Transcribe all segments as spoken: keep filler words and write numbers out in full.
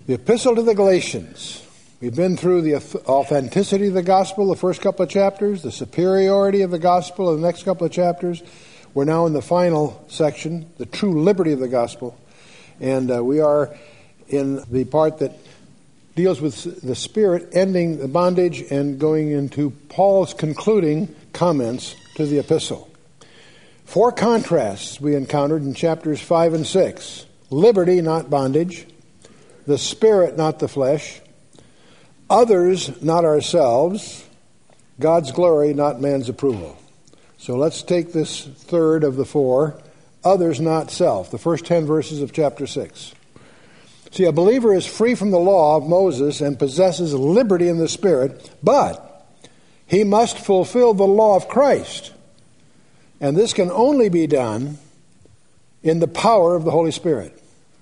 The Epistle to the Galatians. We've been through the authenticity of the gospel, the first couple of chapters, the superiority of the gospel in the next couple of chapters. We're now in the final section, the true liberty of the gospel. And uh, we are in the part that deals with the Spirit ending the bondage and going into Paul's concluding comments to the epistle. Four contrasts we encountered in chapters five and six. Liberty, not bondage. The Spirit, not the flesh. Others, not ourselves. God's glory, not man's approval. So let's take this third of the four. Others, not self. The first ten verses of chapter six. See, a believer is free from the law of Moses and possesses liberty in the Spirit, but he must fulfill the law of Christ. And this can only be done in the power of the Holy Spirit.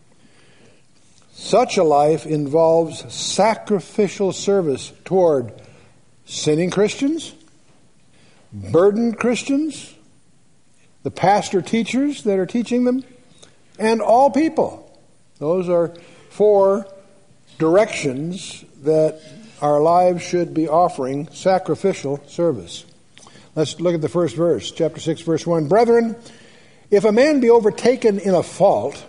Such a life involves sacrificial service toward sinning Christians, burdened Christians, the pastor teachers that are teaching them, and all people. Those are four directions that our lives should be offering sacrificial service. Let's look at the first verse, chapter six, verse one. Brethren, if a man be overtaken in a fault,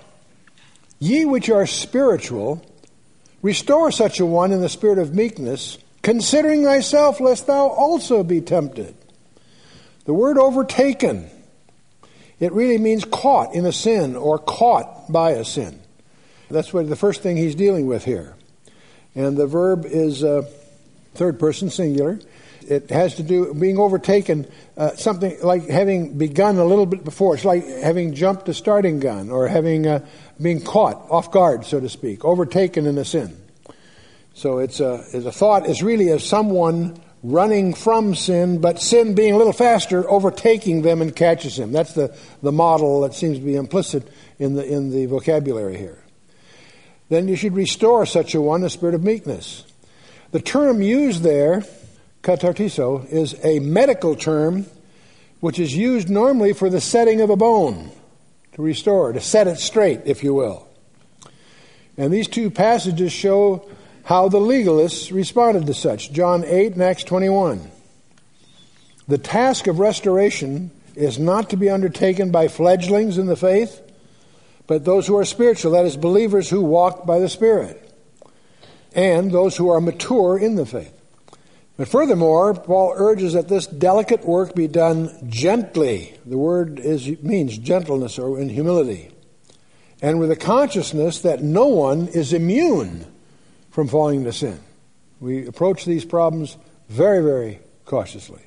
ye which are spiritual, restore such a one in the spirit of meekness, considering thyself, lest thou also be tempted. The word overtaken, it really means caught in a sin or caught by a sin. That's what the first thing he's dealing with here. And the verb is uh, third person singular. It has to do being overtaken, uh, something like having begun a little bit before. It's like having jumped a starting gun or having uh, being caught off guard, so to speak, overtaken in a sin. So it's a, it's a thought is really of someone running from sin, but sin being a little faster, overtaking them and catches him. That's the, the model that seems to be implicit in the in the vocabulary here. Then you should restore such a one, a spirit of meekness. The term used there, katartizo, is a medical term which is used normally for the setting of a bone, to restore, to set it straight, if you will. And these two passages show how the legalists responded to such. John eight and Acts twenty-one. The task of restoration is not to be undertaken by fledglings in the faith, but those who are spiritual, that is, believers who walk by the Spirit, and those who are mature in the faith. But furthermore, Paul urges that this delicate work be done gently. The word is means gentleness or in humility. And with a consciousness that no one is immune from falling into sin. We approach these problems very, very cautiously.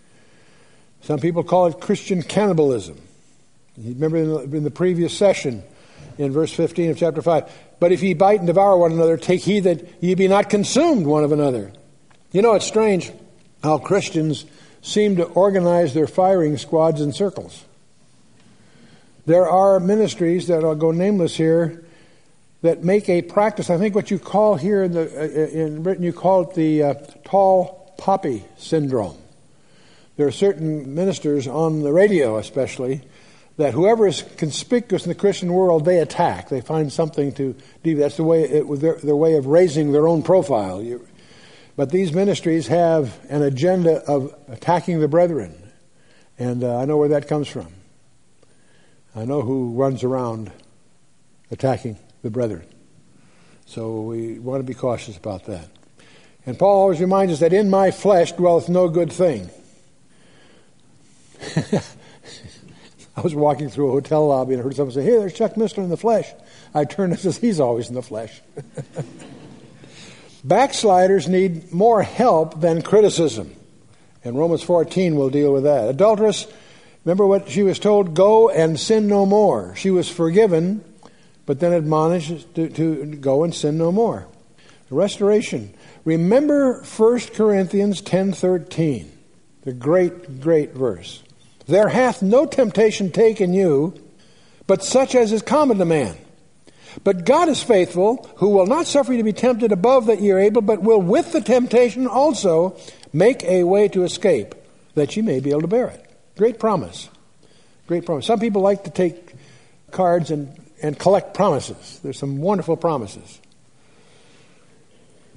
Some people call it Christian cannibalism. You remember in the, in the previous session, in verse fifteen of chapter five, but if ye bite and devour one another, take heed that ye be not consumed one of another. You know, it's strange how Christians seem to organize their firing squads in circles. There are ministries that I'll go nameless here that make a practice. I think what you call here in, the, in Britain, you call it the uh, tall poppy syndrome. There are certain ministers on the radio especially that whoever is conspicuous in the Christian world, they attack. They find something to do. That's the way it, their, their way of raising their own profile. You, But these ministries have an agenda of attacking the brethren. And uh, I know where that comes from. I know who runs around attacking the brethren. So we want to be cautious about that. And Paul always reminds us that in my flesh dwelleth no good thing. I was walking through a hotel lobby and I heard someone say, hey, there's Chuck Missler in the flesh. I turned and says, he's always in the flesh. Backsliders need more help than criticism. And Romans fourteen will deal with that. Adulteress, remember what she was told? Go and sin no more. She was forgiven, but then admonished to, to go and sin no more. Restoration. Remember First Corinthians ten thirteen, the great, great verse. There hath no temptation taken you, but such as is common to man. But God is faithful, who will not suffer you to be tempted above that ye are able, but will with the temptation also make a way to escape, that ye may be able to bear it. Great promise. Great promise. Some people like to take cards and, and collect promises. There's some wonderful promises.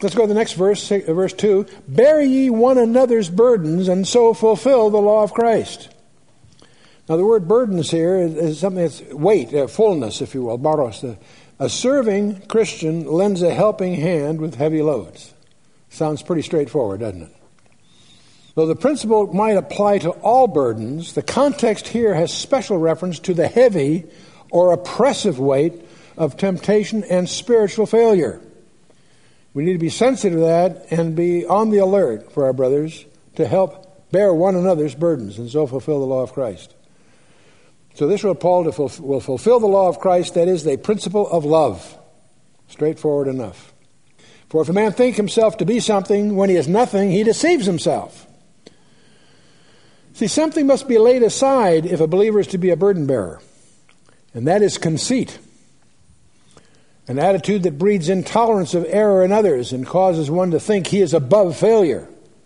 Let's go to the next verse, verse two. Bear ye one another's burdens, and so fulfill the law of Christ. Now the word burdens here is something that's weight, uh, fullness, if you will, baros. A serving Christian lends a helping hand with heavy loads. Sounds pretty straightforward, doesn't it? Though the principle might apply to all burdens, the context here has special reference to the heavy or oppressive weight of temptation and spiritual failure. We need to be sensitive to that and be on the alert for our brothers to help bear one another's burdens and so fulfill the law of Christ. So this wrote Paul to fulfill, will fulfill the law of Christ, that is, the principle of love. Straightforward enough. For if a man think himself to be something when he is nothing, he deceives himself. See, something must be laid aside if a believer is to be a burden bearer, and that is conceit. An attitude that breeds intolerance of error in others and causes one to think he is above failure.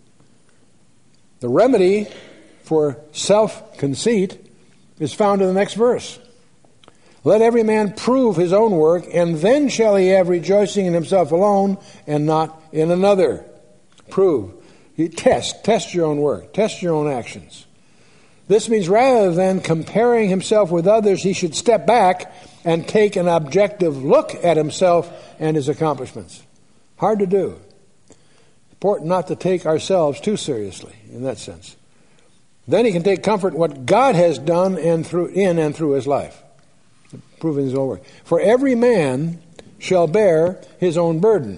The remedy for self-conceit is found in the next verse. Let every man prove his own work, and then shall he have rejoicing in himself alone and not in another. Prove. You test. Test your own work. Test your own actions. This means rather than comparing himself with others, he should step back and take an objective look at himself and his accomplishments. Hard to do. Important not to take ourselves too seriously in that sense. Then he can take comfort in what God has done and through in and through his life, proving his own work. For every man shall bear his own burden.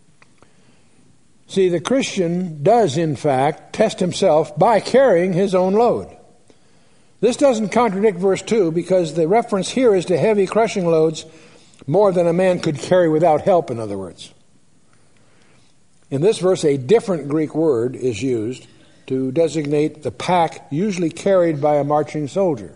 See, the Christian does, in fact, test himself by carrying his own load. This doesn't contradict verse two, because the reference here is to heavy crushing loads, more than a man could carry without help, in other words. In this verse, a different Greek word is used to designate the pack usually carried by a marching soldier.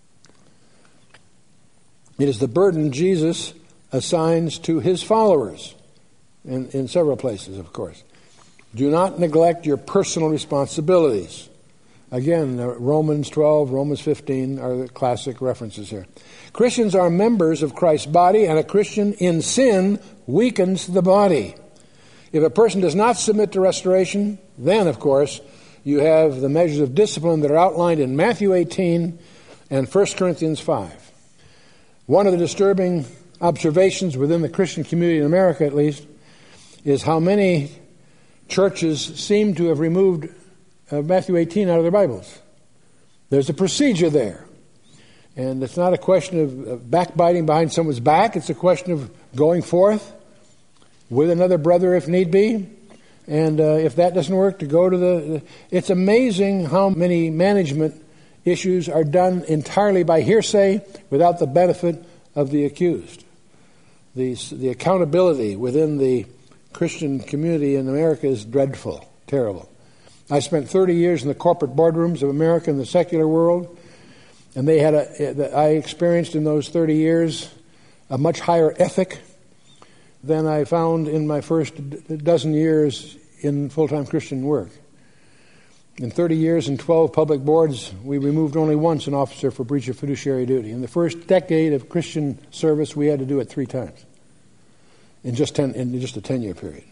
It is the burden Jesus assigns to his followers, in, in several places, of course. Do not neglect your personal responsibilities. Again, Romans twelve, Romans fifteen are the classic references here. Christians are members of Christ's body, and a Christian in sin weakens the body. If a person does not submit to restoration, then, of course, you have the measures of discipline that are outlined in Matthew eighteen and First Corinthians five. One of the disturbing observations within the Christian community in America, at least, is how many churches seem to have removed uh, Matthew eighteen out of their Bibles. There's a procedure there. And it's not a question of, of backbiting behind someone's back. It's a question of going forth with another brother if need be. And uh, if that doesn't work, to go to the... It's amazing how many management issues are done entirely by hearsay without the benefit of the accused. The, the accountability within the Christian community in America is dreadful, terrible. I spent thirty years in the corporate boardrooms of America in the secular world, and they had a, I experienced in those thirty years a much higher ethic than I found in my first dozen years in full-time Christian work. In thirty years and twelve public boards, we removed only once an officer for breach of fiduciary duty. In the first decade of Christian service, we had to do it three times in just ten, in just a ten-year period.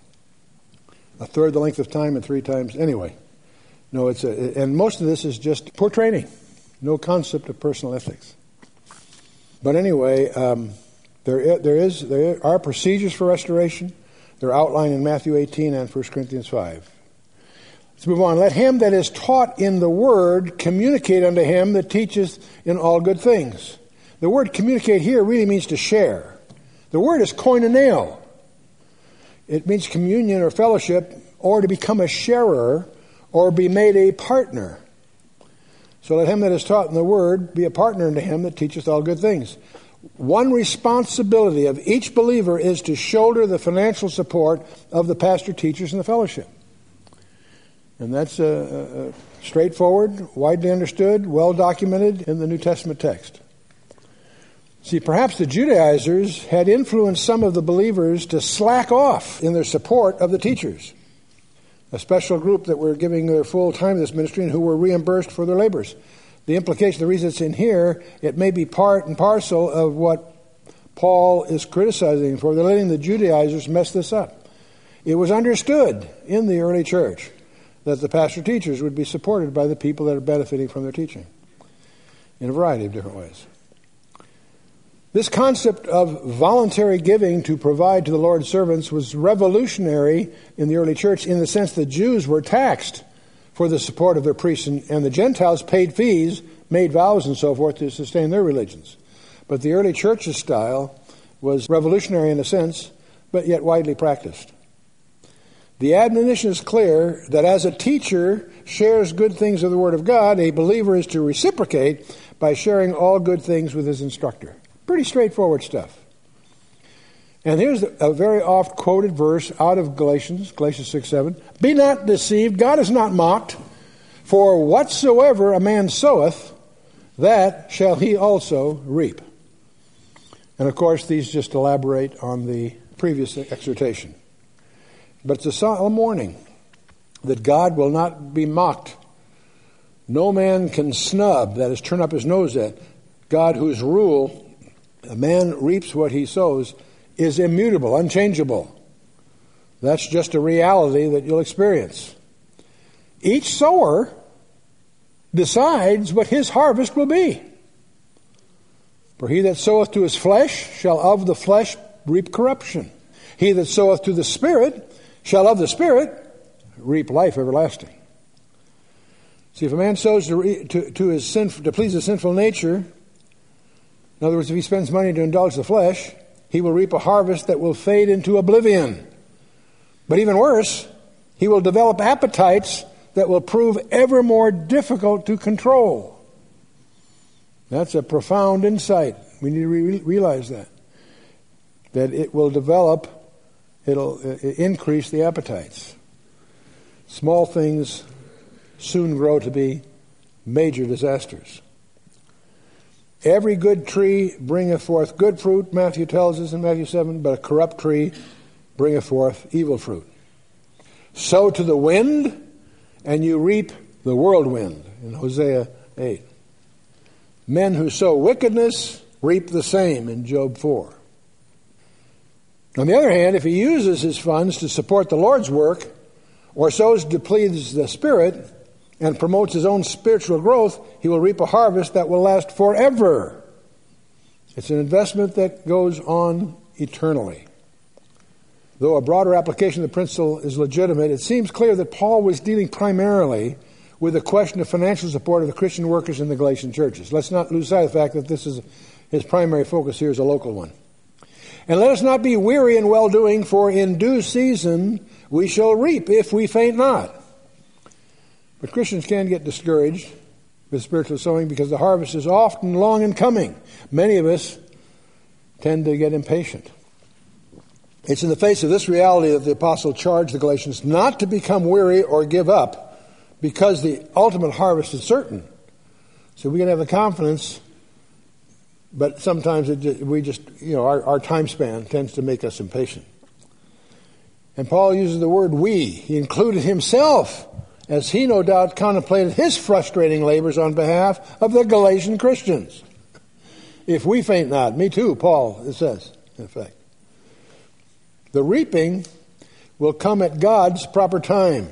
A third the length of time and three times. Anyway, no, it's a, and most of this is just poor training, no concept of personal ethics. But anyway, um, there there is there are procedures for restoration. They're outlined in Matthew eighteen and First Corinthians five. Let's move on. Let him that is taught in the word communicate unto him that teacheth in all good things. The word communicate here really means to share. The word is koinoneo. It means communion or fellowship, or to become a sharer, or be made a partner. So let him that is taught in the word be a partner unto him that teacheth all good things. One responsibility of each believer is to shoulder the financial support of the pastor, teachers, and the fellowship. And that's uh, uh, straightforward, widely understood, well documented in the New Testament text. See, perhaps the Judaizers had influenced some of the believers to slack off in their support of the teachers, a special group that were giving their full time to this ministry and who were reimbursed for their labors. The implication, the reason it's in here, it may be part and parcel of what Paul is criticizing for. They're letting the Judaizers mess this up. It was understood in the early church that the pastor teachers would be supported by the people that are benefiting from their teaching in a variety of different ways. This concept of voluntary giving to provide to the Lord's servants was revolutionary in the early church in the sense that Jews were taxed for the support of their priests, and, and the Gentiles paid fees, made vows and so forth to sustain their religions. But the early church's style was revolutionary in a sense, but yet widely practiced. The admonition is clear that as a teacher shares good things of the Word of God, a believer is to reciprocate by sharing all good things with his instructor. Pretty straightforward stuff. And here's a very oft quoted verse out of Galatians, Galatians six seven. Be not deceived, God is not mocked, for whatsoever a man soweth, that shall he also reap. And of course, these just elaborate on the previous exhortation. But it's a solemn warning that God will not be mocked. No man can snub, that is, turn up his nose at God, whose rule, a man reaps what he sows, is immutable, unchangeable. That's just a reality that you'll experience. Each sower decides what his harvest will be. For he that soweth to his flesh shall of the flesh reap corruption. He that soweth to the Spirit shall of the Spirit reap life everlasting. See, if a man sows to, re, to, to, his sin, to please his sinful nature, in other words, if he spends money to indulge the flesh, he will reap a harvest that will fade into oblivion. But even worse, he will develop appetites that will prove ever more difficult to control. That's a profound insight. We need to re- realize that. That it will develop, it'll uh, increase the appetites. Small things soon grow to be major disasters. Every good tree bringeth forth good fruit, Matthew tells us in Matthew seven, but a corrupt tree bringeth forth evil fruit. Sow to the wind, and you reap the whirlwind, in Hosea eight. Men who sow wickedness reap the same, in Job four. On the other hand, if he uses his funds to support the Lord's work, or sows to please the Spirit, and promotes his own spiritual growth, he will reap a harvest that will last forever. It's an investment that goes on eternally. Though a broader application of the principle is legitimate, it seems clear that Paul was dealing primarily with the question of financial support of the Christian workers in the Galatian churches. Let's not lose sight of the fact that this is his primary focus here is a local one. And let us not be weary in well-doing, for in due season we shall reap if we faint not. But Christians can get discouraged with spiritual sowing because the harvest is often long in coming. Many of us tend to get impatient. It's in the face of this reality that the apostle charged the Galatians not to become weary or give up, because the ultimate harvest is certain. So we can have the confidence, but sometimes it just, we just, you know, our, our time span tends to make us impatient. And Paul uses the word we. He included himself, as he no doubt contemplated his frustrating labors on behalf of the Galatian Christians. If we faint not, me too, Paul, it says, in effect. The reaping will come at God's proper time,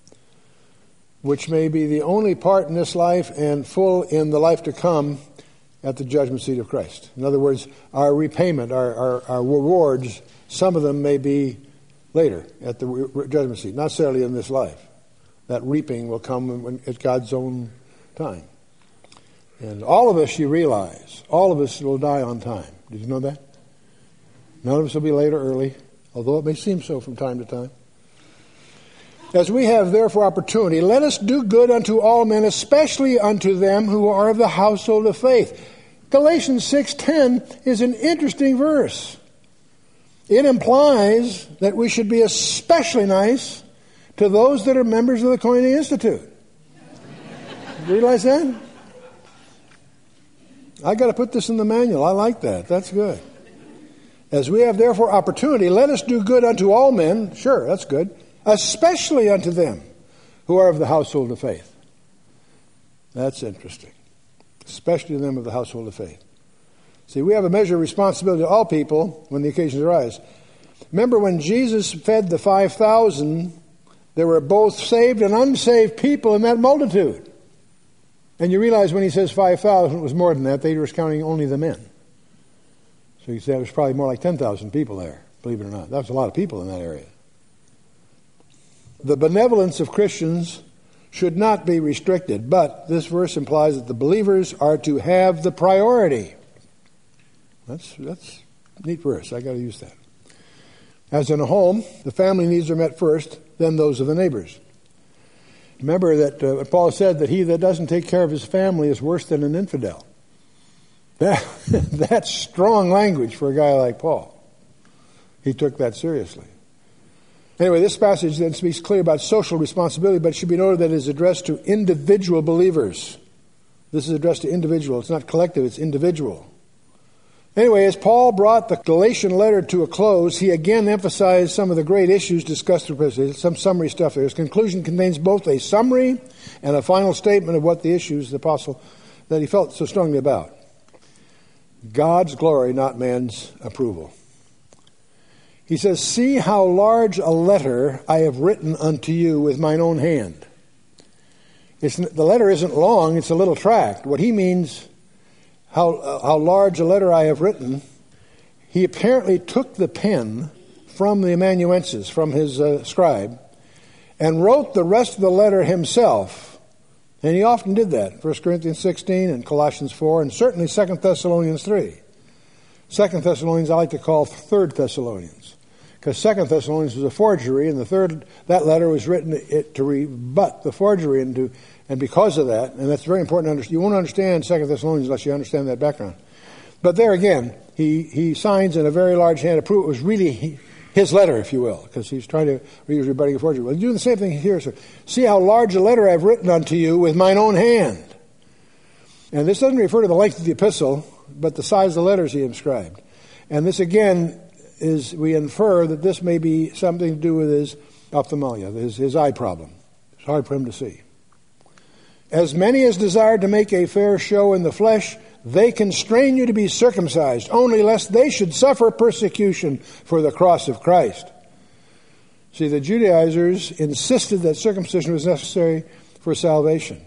which may be the only part in this life and full in the life to come at the judgment seat of Christ. In other words, our repayment, our, our, our rewards, some of them may be later at the re- judgment seat, not necessarily in this life. That reaping will come when, at God's own time. And all of us, you realize, all of us will die on time. Did you know that? None of us will be late or early, although it may seem so from time to time. As we have therefore opportunity, let us do good unto all men, especially unto them who are of the household of faith. Galatians six ten is an interesting verse. It implies that we should be especially nice to those that are members of the Koine Institute. Realize that? I got to put this in the manual. I like that. That's good. As we have therefore opportunity, let us do good unto all men. Sure, that's good. Especially unto them who are of the household of faith. That's interesting. Especially to them of the household of faith. See, we have a measure of responsibility to all people when the occasions arise. Remember when Jesus fed the five thousand, there were both saved and unsaved people in that multitude. And you realize when he says five thousand, it was more than that. They were counting only the men. So you say it was probably more like ten thousand people there, believe it or not. That was a lot of people in that area. The benevolence of Christians should not be restricted, but this verse implies that the believers are to have the priority. That's that's a neat verse. I got to use that. As in a home, the family needs are met first, then those of the neighbors. Remember that uh, Paul said that he that doesn't take care of his family is worse than an infidel. That, that's strong language for a guy like Paul. He took that seriously. Anyway, this passage then speaks clear about social responsibility, but it should be noted that it is addressed to individual believers. This is addressed to individual. It's not collective, it's individual. Anyway, as Paul brought the Galatian letter to a close, he again emphasized some of the great issues discussed through President. Some summary stuff there. His conclusion contains both a summary and a final statement of what the issues the apostle that he felt so strongly about. God's glory, not man's approval. He says, "See how large a letter I have written unto you with mine own hand." It's, the letter isn't long, it's a little tract. What he means, how, uh, how large a letter I have written, he apparently took the pen from the amanuensis, from his uh, scribe, and wrote the rest of the letter himself. And he often did that. First Corinthians sixteen and Colossians four, and certainly Second Thessalonians three. Second Thessalonians I like to call Third Thessalonians, because Second Thessalonians was a forgery, and the third that letter was written to rebut the forgery, and to, and because of that, and that's very important to understand. You won't understand Second Thessalonians unless you understand that background. But there again, he he signs in a very large hand to prove it was really he, his letter, if you will, because he's trying to he was rebutting a forgery. Well, he's doing the same thing here. So, see how large a letter I've written unto you with mine own hand. And this doesn't refer to the length of the epistle, but the size of the letters he inscribed. And this again is, we infer that this may be something to do with his ophthalmia, his, his eye problem. It's hard for him to see. As many as desired to make a fair show in the flesh, they constrain you to be circumcised, only lest they should suffer persecution for the cross of Christ. See, the Judaizers insisted that circumcision was necessary for salvation.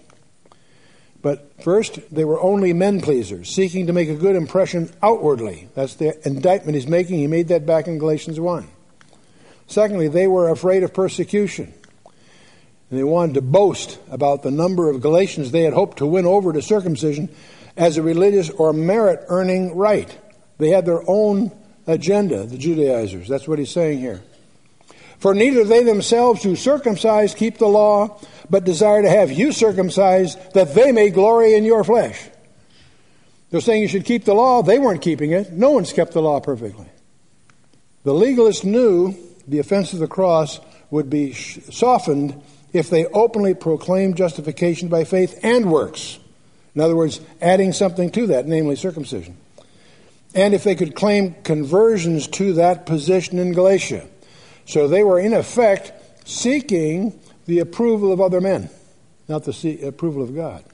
But first, they were only men-pleasers, seeking to make a good impression outwardly. That's the indictment he's making. He made that back in Galatians one. Secondly, they were afraid of persecution. And they wanted to boast about the number of Galatians they had hoped to win over to circumcision as a religious or merit-earning right. They had their own agenda, the Judaizers. That's what he's saying here. For neither they themselves who circumcise keep the law, but desire to have you circumcised, that they may glory in your flesh. They're saying you should keep the law. They weren't keeping it. No one's kept the law perfectly. The legalists knew the offense of the cross would be softened if they openly proclaimed justification by faith and works. In other words, adding something to that, namely circumcision. And if they could claim conversions to that position in Galatia. So they were, in effect, seeking the approval of other men, not the approval of God.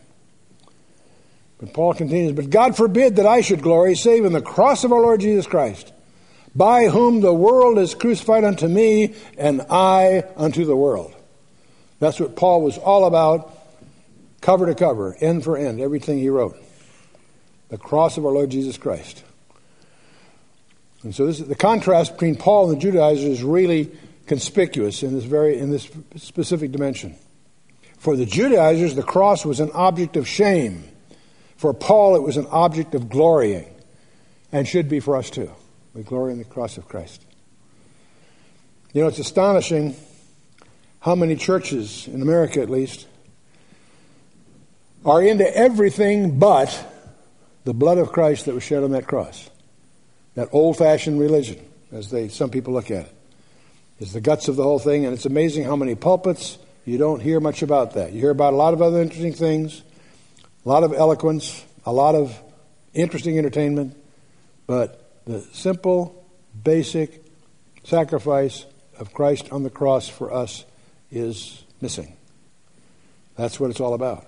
But Paul continues, "But God forbid that I should glory, save in the cross of our Lord Jesus Christ, by whom the world is crucified unto me, and I unto the world." That's what Paul was all about, cover to cover, end for end, everything he wrote. The cross of our Lord Jesus Christ. And so this is, the contrast between Paul and the Judaizers is really conspicuous in this very in this specific dimension. For the Judaizers, the cross was an object of shame. For Paul, it was an object of glorying, and should be for us too. We glory in the cross of Christ. You know, it's astonishing how many churches, in America at least, are into everything but the blood of Christ that was shed on that cross. That old-fashioned religion, as they some people look at it, is the guts of the whole thing. And it's amazing how many pulpits you don't hear much about that. You hear about a lot of other interesting things, a lot of eloquence, a lot of interesting entertainment, but the simple, basic sacrifice of Christ on the cross for us is missing. That's what it's all about.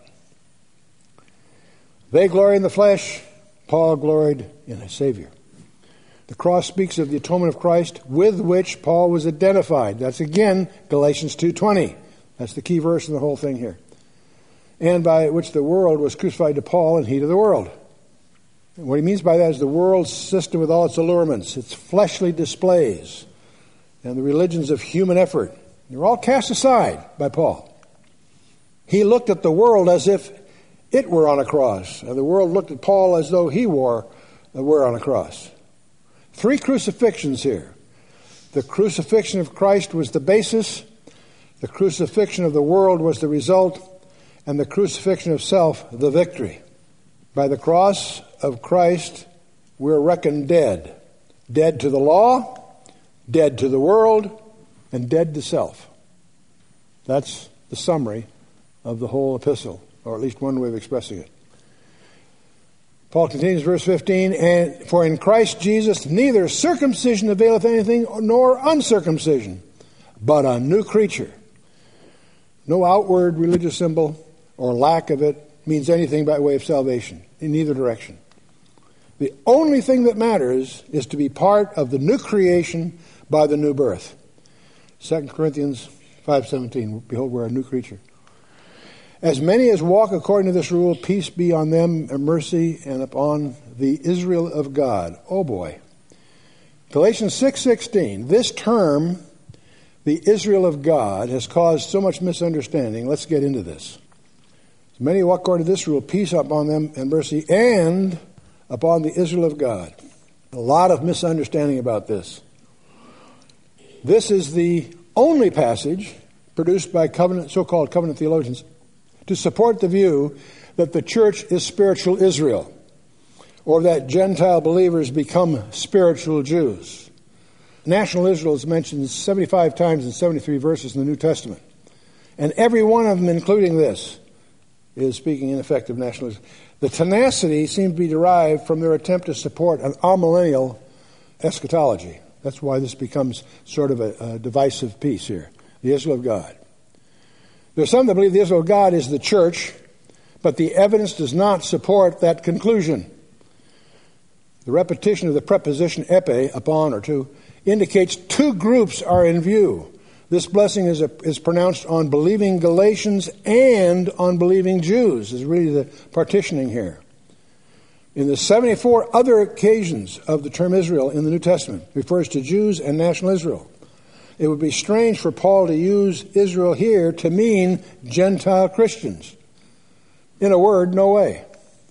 They glory in the flesh. Paul gloried in a Savior. The cross speaks of the atonement of Christ with which Paul was identified. That's again Galatians two twenty. That's the key verse in the whole thing here. And by which the world was crucified to Paul and he to the world. And what he means by that is the world's system with all its allurements, its fleshly displays, and the religions of human effort. They're all cast aside by Paul. He looked at the world as if it were on a cross, and the world looked at Paul as though he were, were on a cross. Three crucifixions here. The crucifixion of Christ was the basis, the crucifixion of the world was the result, and the crucifixion of self the victory. By the cross of Christ, we're reckoned dead. Dead to the law, dead to the world, and dead to self. That's the summary of the whole epistle, or at least one way of expressing it. Paul continues, verse fifteen, and for in Christ Jesus neither circumcision availeth anything nor uncircumcision, but a new creature. No outward religious symbol or lack of it means anything by way of salvation in either direction. The only thing that matters is to be part of the new creation by the new birth. Second Corinthians five seventeen, behold, we're a new creature. As many as walk according to this rule, peace be on them and mercy and upon the Israel of God. Oh boy. Galatians six sixteen, this term, the Israel of God, has caused so much misunderstanding. Let's get into this. As many who walk according to this rule, peace upon them and mercy and upon the Israel of God. A lot of misunderstanding about this. This is the only passage produced by covenant, so-called covenant theologians to support the view that the church is spiritual Israel, or that Gentile believers become spiritual Jews. National Israel is mentioned seventy-five times in seventy-three verses in the New Testament. And every one of them, including this, is speaking in effect of national Israel. The tenacity seems to be derived from their attempt to support an amillennial eschatology. That's why this becomes sort of a, a divisive piece here. The Israel of God. There are some that believe the Israel of God is the church, but the evidence does not support that conclusion. The repetition of the preposition epi, upon or to, indicates two groups are in view. This blessing is, a, is pronounced on believing Galatians and on believing Jews, is really the partitioning here. In the seventy-four other occasions of the term Israel in the New Testament, it refers to Jews and national Israel. It would be strange for Paul to use Israel here to mean Gentile Christians. In a word, no way.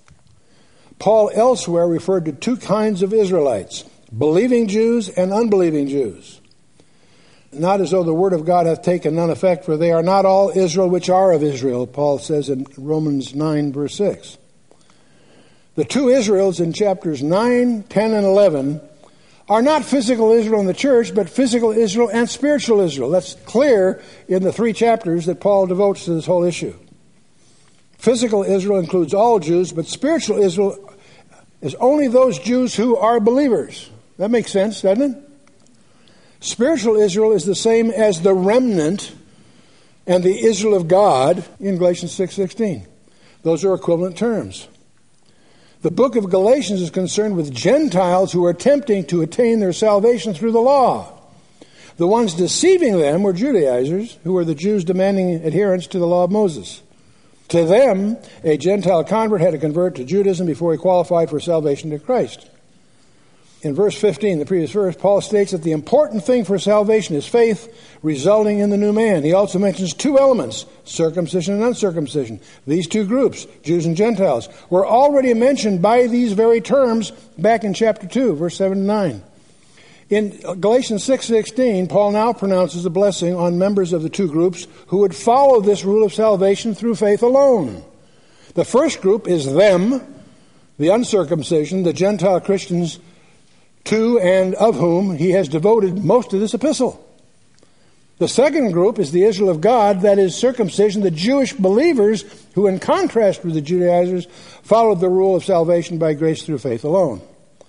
Paul elsewhere referred to two kinds of Israelites, believing Jews and unbelieving Jews. Not as though the word of God hath taken none effect, for they are not all Israel which are of Israel, Paul says in Romans nine, verse six. The two Israels in chapters nine, ten, and eleven are not physical Israel in the church, but physical Israel and spiritual Israel. That's clear in the three chapters that Paul devotes to this whole issue. Physical Israel includes all Jews, but spiritual Israel is only those Jews who are believers. That makes sense, doesn't it? Spiritual Israel is the same as the remnant and the Israel of God in Galatians six sixteen. Those are equivalent terms. The book of Galatians is concerned with Gentiles who are attempting to attain their salvation through the law. The ones deceiving them were Judaizers, who were the Jews demanding adherence to the law of Moses. To them, a Gentile convert had to convert to Judaism before he qualified for salvation to Christ. In verse fifteen, the previous verse, Paul states that the important thing for salvation is faith resulting in the new man. He also mentions two elements, circumcision and uncircumcision. These two groups, Jews and Gentiles, were already mentioned by these very terms back in chapter two, verse seven and nine. In Galatians six sixteen, Paul now pronounces a blessing on members of the two groups who would follow this rule of salvation through faith alone. The first group is them, the uncircumcision, the Gentile Christians, to and of whom he has devoted most of this epistle. The second group is the Israel of God, that is circumcision, the Jewish believers who, in contrast with the Judaizers, followed the rule of salvation by grace through faith alone.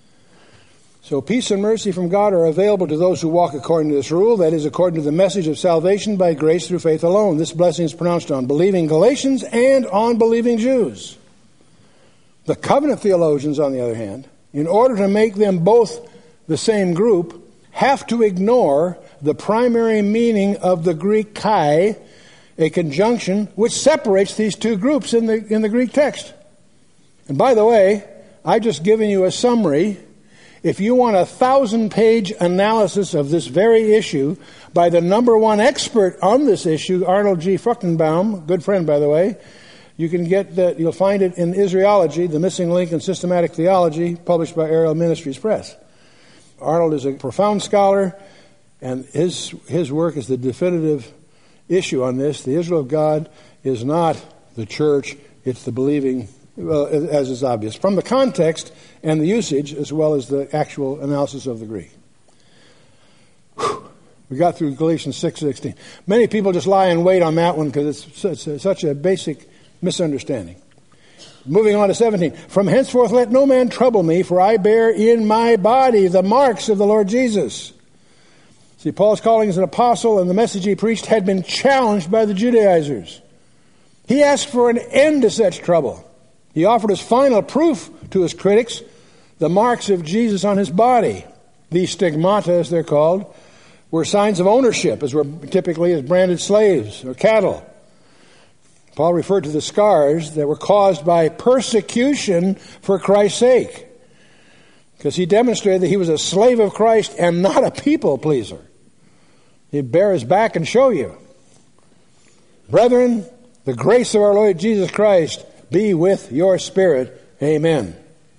So peace and mercy from God are available to those who walk according to this rule, that is, according to the message of salvation by grace through faith alone. This blessing is pronounced on believing Galatians and on believing Jews. The covenant theologians, on the other hand, in order to make them both the same group, have to ignore the primary meaning of the Greek kai, a conjunction which separates these two groups in the in the Greek text. And by the way, I've just given you a summary. If you want a thousand-page analysis of this very issue by the number one expert on this issue, Arnold G. Fruchtenbaum, good friend, by the way, you can get that. You'll find it in Israelology, the Missing Link in Systematic Theology, published by Ariel Ministries Press. Arnold is a profound scholar, and his his work is the definitive issue on this. The Israel of God is not the church; it's the believing. Well, as is obvious from the context and the usage, as well as the actual analysis of the Greek. Whew. We got through Galatians six sixteen. Many people just lie in wait on that one because it's such, such a basic misunderstanding. Moving on to seventeen. From henceforth let no man trouble me, for I bear in my body the marks of the Lord Jesus. See, Paul's calling as an apostle, and the message he preached had been challenged by the Judaizers. He asked for an end to such trouble. He offered as final proof to his critics the marks of Jesus on his body. These stigmata, as they're called, were signs of ownership, as were typically as branded slaves or cattle. Paul referred to the scars that were caused by persecution for Christ's sake, because he demonstrated that he was a slave of Christ and not a people pleaser. He'd bear his back and show you. Brethren, the grace of our Lord Jesus Christ be with your spirit. Amen.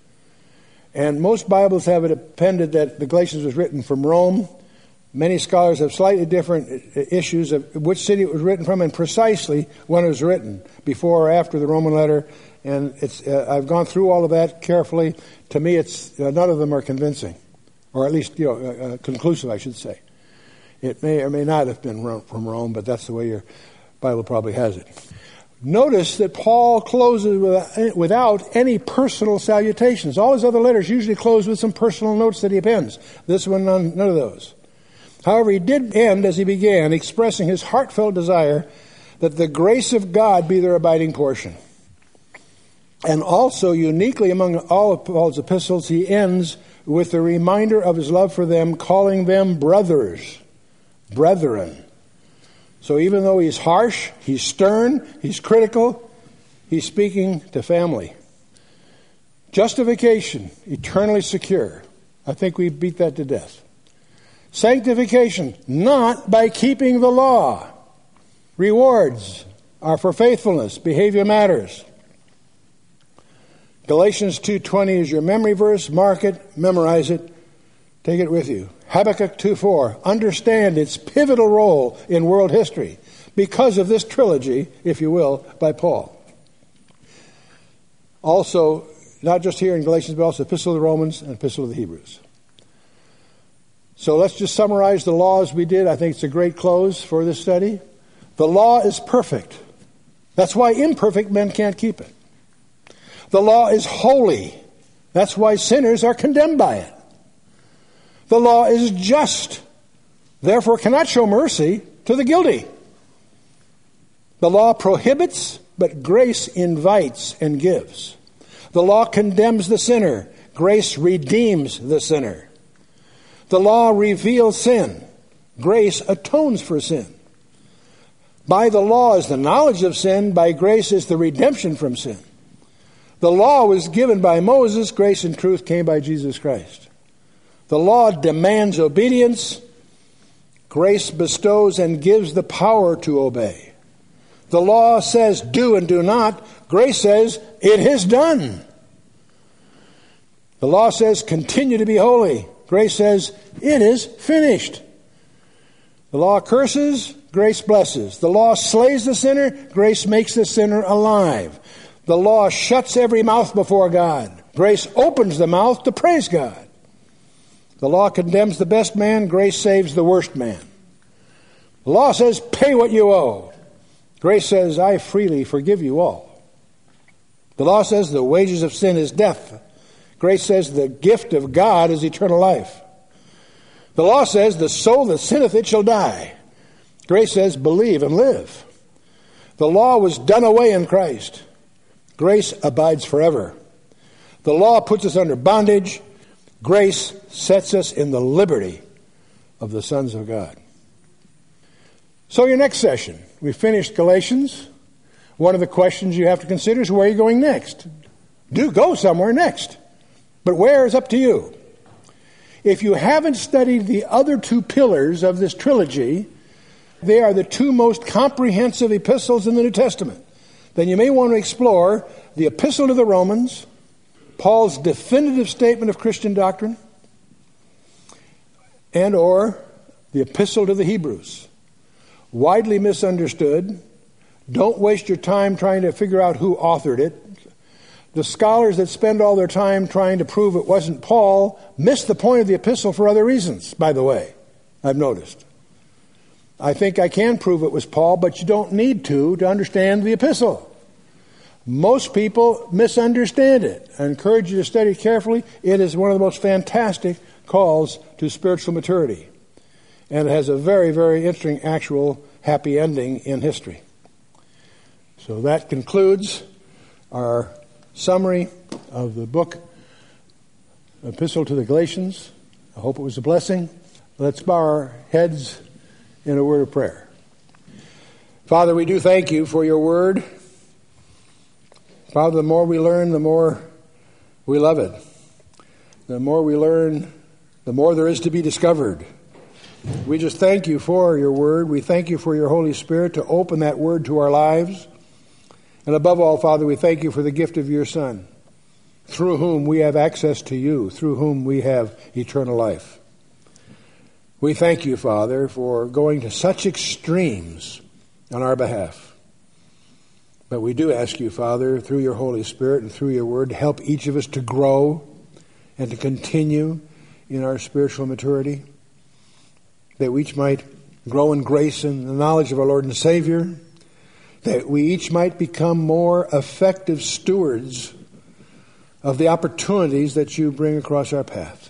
And most Bibles have it appended that the Galatians was written from Rome. Many scholars have slightly different issues of which city it was written from and precisely when it was written, before or after the Roman letter. And it's uh, I've gone through all of that carefully. To me, it's uh, none of them are convincing, or at least you know uh, uh, conclusive, I should say. It may or may not have been from Rome, but that's the way your Bible probably has it. Notice that Paul closes with, without any personal salutations. All his other letters usually close with some personal notes that he appends. This one, none, none of those. However, he did end, as he began, expressing his heartfelt desire that the grace of God be their abiding portion. And also, uniquely among all of Paul's epistles, he ends with the reminder of his love for them, calling them brothers, brethren. So even though he's harsh, he's stern, he's critical, he's speaking to family. Justification, eternally secure. I think we beat that to death. Sanctification, not by keeping the law. Rewards are for faithfulness. Behavior matters. Galatians two twenty is your memory verse. Mark it, memorize it, take it with you. Habakkuk two four, understand its pivotal role in world history because of this trilogy, if you will, by Paul. Also, not just here in Galatians, but also Epistle of the Romans and Epistle of the Hebrews. So let's just summarize the law as we did. I think it's a great close for this study. The law is perfect. That's why imperfect men can't keep it. The law is holy. That's why sinners are condemned by it. The law is just, therefore cannot show mercy to the guilty. The law prohibits, but grace invites and gives. The law condemns the sinner. Grace redeems the sinner. The law reveals sin. Grace atones for sin. By the law is the knowledge of sin. By grace is the redemption from sin. The law was given by Moses. Grace and truth came by Jesus Christ. The law demands obedience. Grace bestows and gives the power to obey. The law says do and do not. Grace says it is done. The law says continue to be holy. Grace says it is finished. The law curses. Grace blesses. The law slays the sinner. Grace makes the sinner alive. The law shuts every mouth before God. Grace opens the mouth to praise God. The law condemns the best man. Grace saves the worst man. The law says, pay what you owe. Grace says, I freely forgive you all. The law says the wages of sin is death. Grace says the gift of God is eternal life. The law says the soul that sinneth it shall die. Grace says believe and live. The law was done away in Christ. Grace abides forever. The law puts us under bondage. Grace sets us in the liberty of the sons of God. So your next session, we finished Galatians. One of the questions you have to consider is where are you going next? Do go somewhere next. But where is up to you. If you haven't studied the other two pillars of this trilogy, they are the two most comprehensive epistles in the New Testament. Then you may want to explore the Epistle to the Romans, Paul's definitive statement of Christian doctrine, and or the Epistle to the Hebrews. Widely misunderstood. Don't waste your time trying to figure out who authored it. The scholars that spend all their time trying to prove it wasn't Paul miss the point of the epistle for other reasons, by the way, I've noticed. I think I can prove it was Paul, but you don't need to to understand the epistle. Most people misunderstand it. I encourage you to study it carefully. It is one of the most fantastic calls to spiritual maturity. And it has a very, very interesting actual happy ending in history. So that concludes our summary of the book, Epistle to the Galatians. I hope it was a blessing. Let's bow our heads in a word of prayer. Father, we do thank you for your word. Father, the more we learn, the more we love it. The more we learn, the more there is to be discovered. We just thank you for your word. We thank you for your Holy Spirit to open that word to our lives. And above all, Father, we thank you for the gift of your Son, through whom we have access to you, through whom we have eternal life. We thank you, Father, for going to such extremes on our behalf. But we do ask you, Father, through your Holy Spirit and through your word, to help each of us to grow and to continue in our spiritual maturity, that we each might grow in grace and the knowledge of our Lord and Savior, that we each might become more effective stewards of the opportunities that you bring across our path,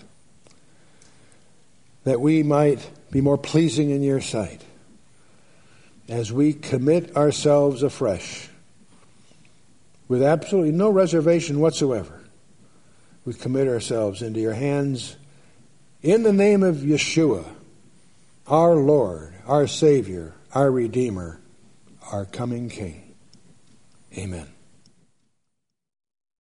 that we might be more pleasing in your sight as we commit ourselves afresh with absolutely no reservation whatsoever. We commit ourselves into your hands in the name of Yeshua, our Lord, our Savior, our Redeemer, our coming King. Amen.